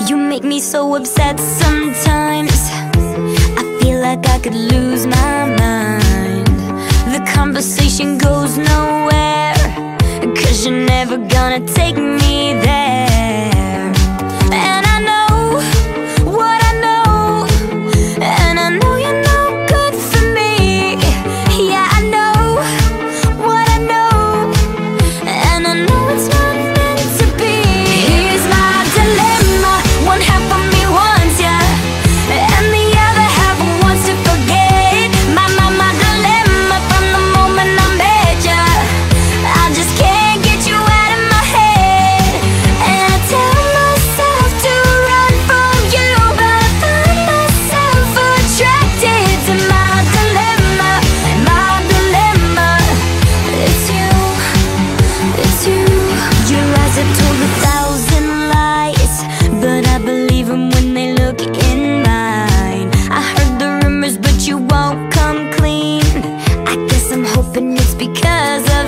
You make me so upset sometimes. I feel like I could lose my mind. The conversation goes nowhere, 'cause you're never gonna take me there. And I know what I know, and I know you're no good for me. Yeah, I know what I know, and I know it's not meant to be. Here's my dilemma. One half of me wants ya, and the other half wants to forget. My dilemma from the moment I met ya. I just can't get you out of my head. And I tell myself to run from you, but I find myself attracted to my dilemma. My dilemma, it's you, it's you. Your eyes have told 1,000 lies, but I believe them when they look in mine. I heard the rumors, but you won't come clean. I guess I'm hoping it's because